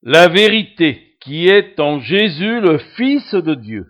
la vérité qui est en Jésus, le Fils de Dieu.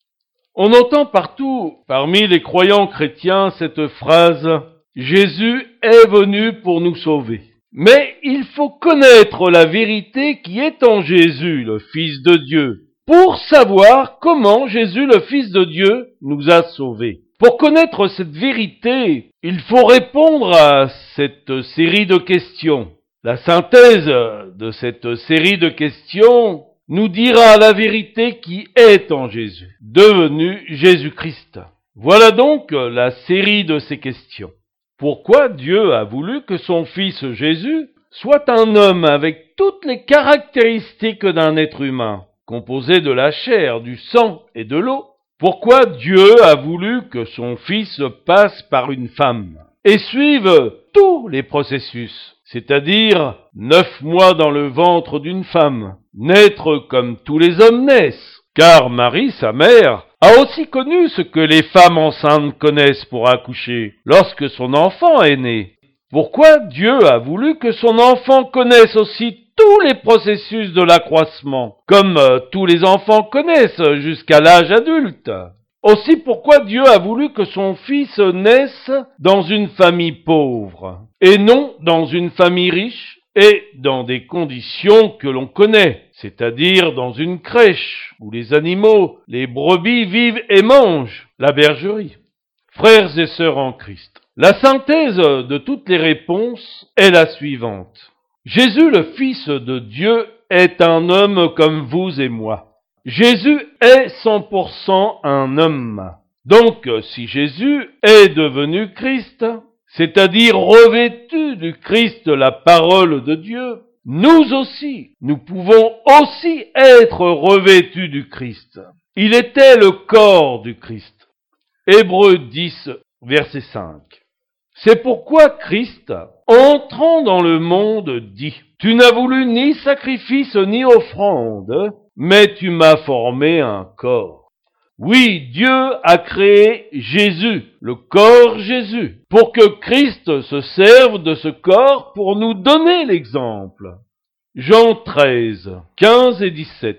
On entend partout, parmi les croyants chrétiens, cette phrase « Jésus est venu pour nous sauver ». Mais il faut connaître la vérité qui est en Jésus, le Fils de Dieu, pour savoir comment Jésus, le Fils de Dieu, nous a sauvés. Pour connaître cette vérité, il faut répondre à cette série de questions. La synthèse de cette série de questions nous dira la vérité qui est en Jésus, devenu Jésus-Christ. Voilà donc la série de ces questions. Pourquoi Dieu a voulu que son Fils Jésus soit un homme avec toutes les caractéristiques d'un être humain, composé de la chair, du sang et de l'eau? Pourquoi Dieu a voulu que son Fils passe par une femme et suive tous les processus, c'est-à-dire 9 mois dans le ventre d'une femme, naître comme tous les hommes naissent, car Marie, sa mère, a aussi connu ce que les femmes enceintes connaissent pour accoucher, lorsque son enfant est né. Pourquoi Dieu a voulu que son enfant connaisse aussi tous les processus de l'accroissement, comme tous les enfants connaissent jusqu'à l'âge adulte? Aussi pourquoi Dieu a voulu que son Fils naisse dans une famille pauvre, et non dans une famille riche, et dans des conditions que l'on connaît, c'est-à-dire dans une crèche où les animaux, les brebis vivent et mangent, la bergerie. Frères et sœurs en Christ, la synthèse de toutes les réponses est la suivante. Jésus, le Fils de Dieu, est un homme comme vous et moi. Jésus est 100% un homme. Donc, si Jésus est devenu Christ, c'est-à-dire revêtu du Christ, la parole de Dieu, nous aussi, nous pouvons aussi être revêtus du Christ. Il était le corps du Christ. Hébreux 10, verset 5. C'est pourquoi Christ, entrant dans le monde, dit « Tu n'as voulu ni sacrifice ni offrande, mais tu m'as formé un corps. » Oui, Dieu a créé Jésus, le corps Jésus, pour que Christ se serve de ce corps pour nous donner l'exemple. Jean 13, 15 et 17.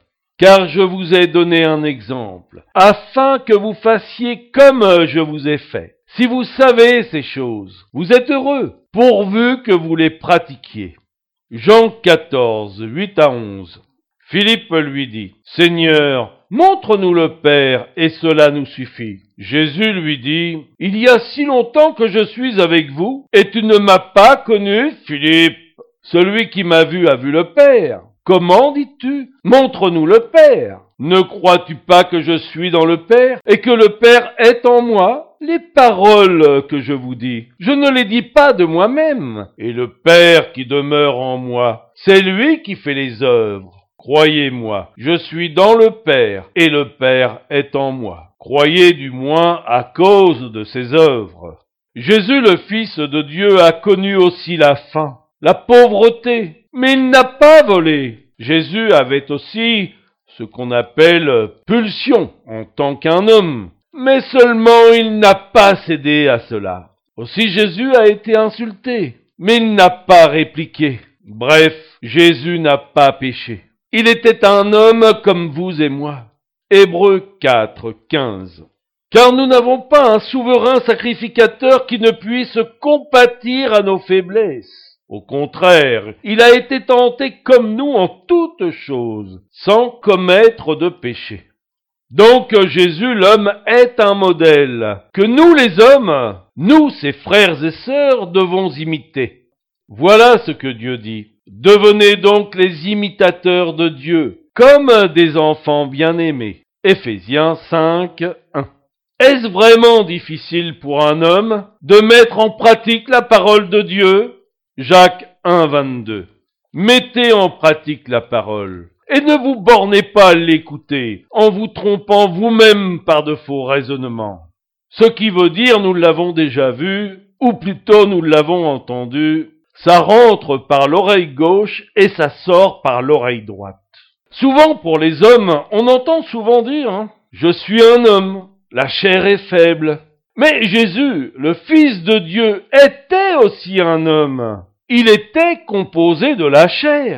Car je vous ai donné un exemple, afin que vous fassiez comme je vous ai fait. Si vous savez ces choses, vous êtes heureux, pourvu que vous les pratiquiez. Jean 14, 8 à 11. Philippe lui dit, « Seigneur, montre-nous le Père, et cela nous suffit. » Jésus lui dit, « Il y a si longtemps que je suis avec vous, et tu ne m'as pas connu, Philippe. Celui qui m'a vu a vu le Père. Comment dis-tu, montre-nous le Père? Ne crois-tu pas que je suis dans le Père, et que le Père est en moi? Les paroles que je vous dis, je ne les dis pas de moi-même, et le Père qui demeure en moi, c'est lui qui fait les œuvres. Croyez-moi, je suis dans le Père, et le Père est en moi. Croyez du moins à cause de ses œuvres. Jésus, le Fils de Dieu, a connu aussi la faim, la pauvreté, mais il n'a pas volé. Jésus avait aussi ce qu'on appelle pulsion en tant qu'un homme, mais seulement il n'a pas cédé à cela. Aussi Jésus a été insulté, mais il n'a pas répliqué. Bref, Jésus n'a pas péché. Il était un homme comme vous et moi. Hébreux 4, 15. Car nous n'avons pas un souverain sacrificateur qui ne puisse compatir à nos faiblesses. Au contraire, il a été tenté comme nous en toutes choses, sans commettre de péché. Donc Jésus, l'homme, est un modèle que nous les hommes, nous, ses frères et sœurs, devons imiter. Voilà ce que Dieu dit. Devenez donc les imitateurs de Dieu, comme des enfants bien-aimés. Éphésiens 5, 1. Est-ce vraiment difficile pour un homme de mettre en pratique la parole de Dieu? Jacques 1, 22. Mettez en pratique la parole, et ne vous bornez pas à l'écouter, en vous trompant vous-même par de faux raisonnements. Ce qui veut dire, nous l'avons déjà vu, ou plutôt nous l'avons entendu, ça rentre par l'oreille gauche et ça sort par l'oreille droite. Souvent pour les hommes, on entend souvent dire « Je suis un homme, la chair est faible ». Mais Jésus, le Fils de Dieu, était aussi un homme. Il était composé de la chair.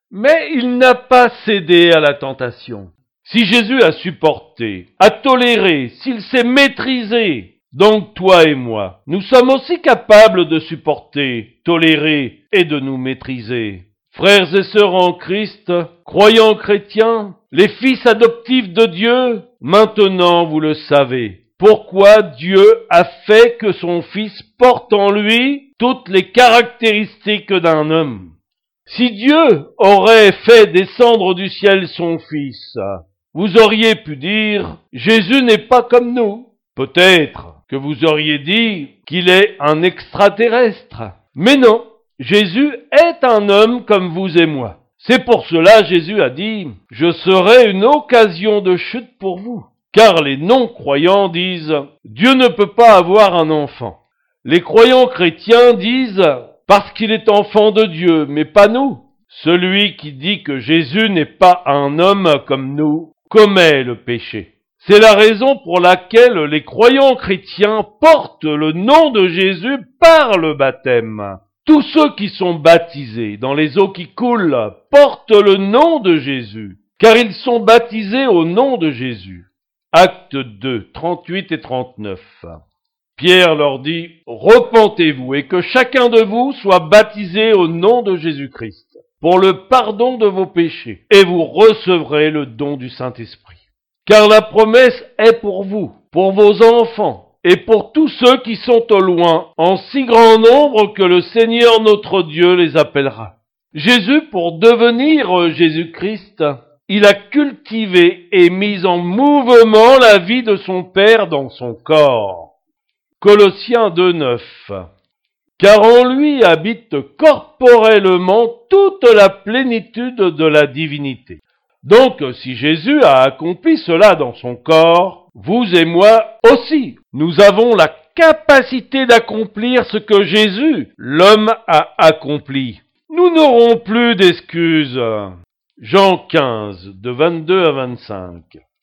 Mais il n'a pas cédé à la tentation. Si Jésus a supporté, a toléré, s'il s'est maîtrisé, donc toi et moi, nous sommes aussi capables de supporter, tolérer et de nous maîtriser. Frères et sœurs en Christ, croyants chrétiens, les fils adoptifs de Dieu, maintenant vous le savez. Pourquoi Dieu a fait que son Fils porte en lui toutes les caractéristiques d'un homme. Si Dieu aurait fait descendre du ciel son Fils, vous auriez pu dire, Jésus n'est pas comme nous. Peut-être que vous auriez dit qu'il est un extraterrestre. Mais non, Jésus est un homme comme vous et moi. C'est pour cela Jésus a dit, je serai une occasion de chute pour vous. Car les non-croyants disent, Dieu ne peut pas avoir un enfant. Les croyants chrétiens disent, parce qu'il est enfant de Dieu, mais pas nous. Celui qui dit que Jésus n'est pas un homme comme nous, commet le péché. C'est la raison pour laquelle les croyants chrétiens portent le nom de Jésus par le baptême. Tous ceux qui sont baptisés dans les eaux qui coulent portent le nom de Jésus, car ils sont baptisés au nom de Jésus. Acte 2, 38 et 39. Pierre leur dit, repentez-vous et que chacun de vous soit baptisé au nom de Jésus-Christ pour le pardon de vos péchés et vous recevrez le don du Saint-Esprit. Car la promesse est pour vous, pour vos enfants et pour tous ceux qui sont au loin, en si grand nombre que le Seigneur notre Dieu les appellera. Jésus, pour devenir Jésus-Christ, il a cultivé et mis en mouvement la vie de son Père dans son corps. Colossiens 2,9. Car en lui habite corporellement toute la plénitude de la divinité. Donc, si Jésus a accompli cela dans son corps, vous et moi aussi, nous avons la capacité d'accomplir ce que Jésus, l'homme, a accompli. Nous n'aurons plus d'excuses. Jean 15, de 22 à 25.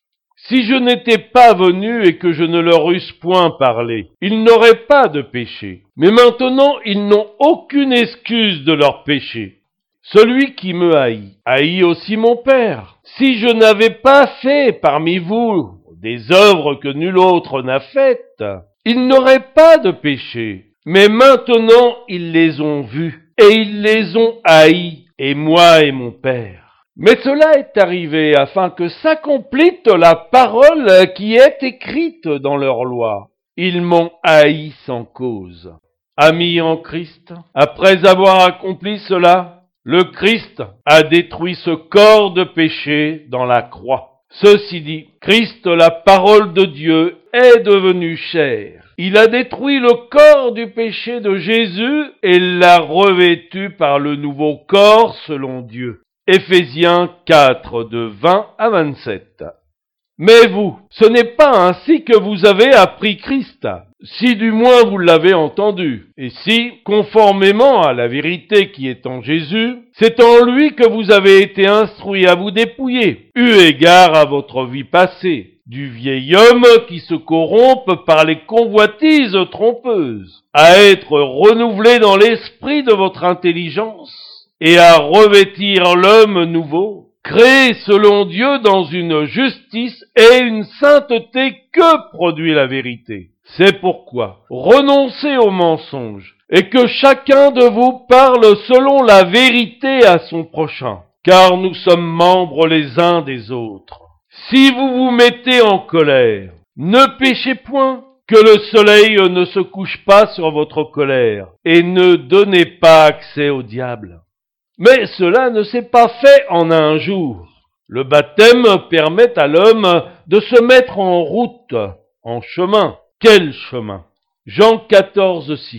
Si je n'étais pas venu et que je ne leur eusse point parlé, ils n'auraient pas de péché. Mais maintenant, ils n'ont aucune excuse de leur péché. Celui qui me haït aussi mon Père. Si je n'avais pas fait parmi vous des œuvres que nul autre n'a faites, ils n'auraient pas de péché. Mais maintenant, ils les ont vus et ils les ont haïs, et moi et mon Père. Mais cela est arrivé afin que s'accomplisse la parole qui est écrite dans leur loi. Ils m'ont haï sans cause. Amis en Christ, après avoir accompli cela, le Christ a détruit ce corps de péché dans la croix. Ceci dit, Christ, la parole de Dieu, est devenu chair. Il a détruit le corps du péché de Jésus et l'a revêtu par le nouveau corps selon Dieu. Éphésiens 4, de 20 à 27. Mais vous, ce n'est pas ainsi que vous avez appris Christ, si du moins vous l'avez entendu, et si, conformément à la vérité qui est en Jésus, c'est en lui que vous avez été instruits à vous dépouiller, eu égard à votre vie passée, du vieil homme qui se corrompt par les convoitises trompeuses, à être renouvelé dans l'esprit de votre intelligence, et à revêtir l'homme nouveau, créé selon Dieu dans une justice et une sainteté que produit la vérité. C'est pourquoi renoncez au mensonge, et que chacun de vous parle selon la vérité à son prochain, car nous sommes membres les uns des autres. Si vous vous mettez en colère, ne péchez point, que le soleil ne se couche pas sur votre colère, et ne donnez pas accès au diable. Mais cela ne s'est pas fait en un jour. Le baptême permet à l'homme de se mettre en route, en chemin. Quel chemin? Jean 14, 6.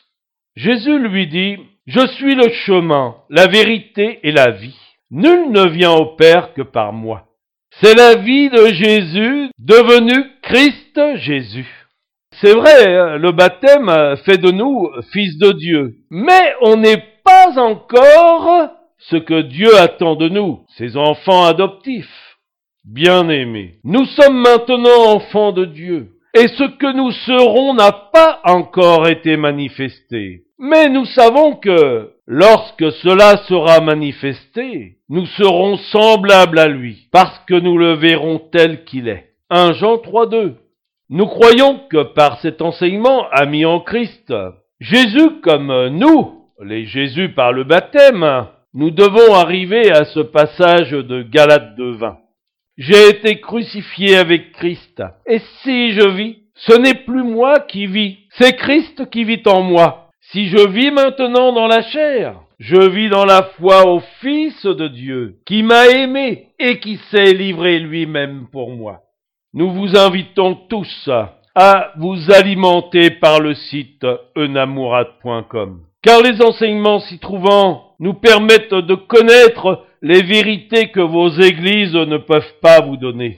Jésus lui dit, « Je suis le chemin, la vérité et la vie. Nul ne vient au Père que par moi. » C'est la vie de Jésus devenu Christ Jésus. C'est vrai, le baptême fait de nous fils de Dieu, mais on n'est pas encore ce que Dieu attend de nous, ses enfants adoptifs. Bien-aimés, nous sommes maintenant enfants de Dieu, et ce que nous serons n'a pas encore été manifesté. Mais nous savons que, lorsque cela sera manifesté, nous serons semblables à lui, parce que nous le verrons tel qu'il est. 1 Jean 3,2. Nous croyons que par cet enseignement ami en Christ, Jésus comme nous, les Jésus par le baptême, nous devons arriver à ce passage de Galates 2,20. J'ai été crucifié avec Christ, et si je vis, ce n'est plus moi qui vis, c'est Christ qui vit en moi. Si je vis maintenant dans la chair, je vis dans la foi au Fils de Dieu, qui m'a aimé et qui s'est livré lui-même pour moi. Nous vous invitons tous à vous alimenter par le site enamourat.com, car les enseignements s'y trouvant nous permettent de connaître les vérités que vos églises ne peuvent pas vous donner.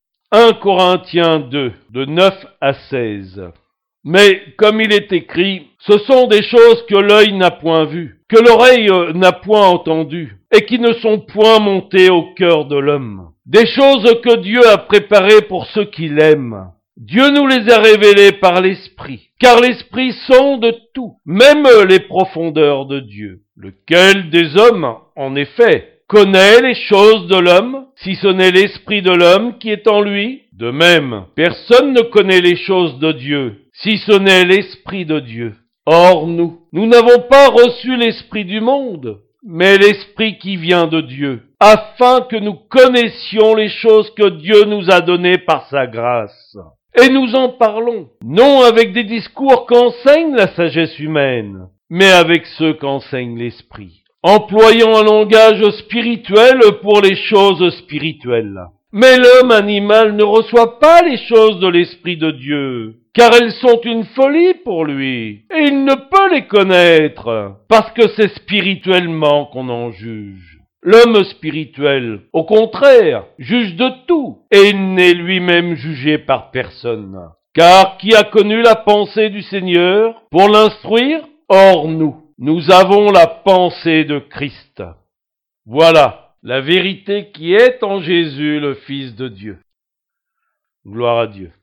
1 Corinthiens 2, de 9 à 16. Mais, comme il est écrit, ce sont des choses que l'œil n'a point vues, que l'oreille n'a point entendues, et qui ne sont point montées au cœur de l'homme. Des choses que Dieu a préparées pour ceux qui l'aiment. Dieu nous les a révélées par l'Esprit, car l'Esprit sonde tout, même les profondeurs de Dieu, lequel des hommes, en effet, connaît les choses de l'homme, si ce n'est l'Esprit de l'homme qui est en lui. De même, personne ne connaît les choses de Dieu, si ce n'est l'Esprit de Dieu. Or nous n'avons pas reçu l'Esprit du monde, mais l'Esprit qui vient de Dieu, afin que nous connaissions les choses que Dieu nous a données par sa grâce. Et nous en parlons, non avec des discours qu'enseigne la sagesse humaine, mais avec ceux qu'enseigne l'Esprit, employant un langage spirituel pour les choses spirituelles. Mais l'homme animal ne reçoit pas les choses de l'Esprit de Dieu, car elles sont une folie pour lui, et il ne peut les connaître, parce que c'est spirituellement qu'on en juge. L'homme spirituel, au contraire, juge de tout, et il n'est lui-même jugé par personne. Car qui a connu la pensée du Seigneur pour l'instruire? Or nous avons la pensée de Christ. Voilà la vérité qui est en Jésus, le Fils de Dieu. Gloire à Dieu.